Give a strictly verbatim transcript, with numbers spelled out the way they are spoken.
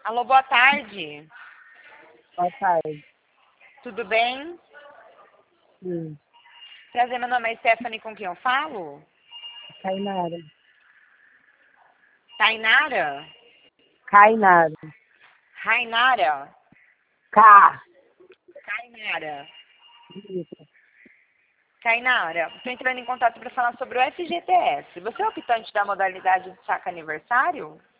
Alô, boa tarde. Boa tarde. Tudo bem? Sim. Prazer, meu nome é Stephanie, com quem eu falo? Cainara. Tainara? Cainara. Rainara? Cá. Cainara? Isso. Tainara, estou entrando em contato para falar sobre o F G T S. Você é optante da modalidade de saque aniversário?